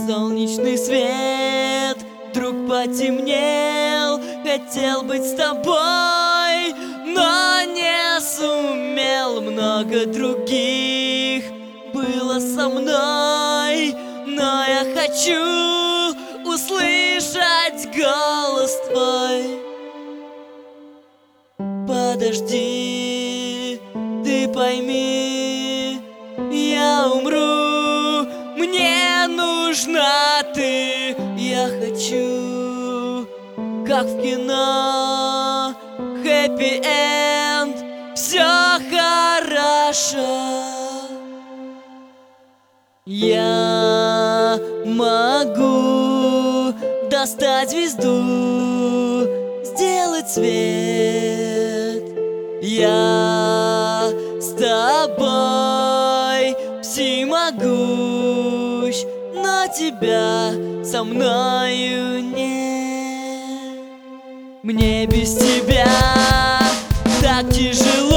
Солнечный свет вдруг потемнел. Хотел быть с тобой, но не сумел. Много других было со мной, но я хочу услышать голос твой. Подожди, ты пойми, я умру, мне нужна ты. Я хочу, как в кино, happy end, все хорошо. Я могу достать звезду, сделать свет. Я с тобой всемогущ, но тебя со мною нет. Мне без тебя так тяжело.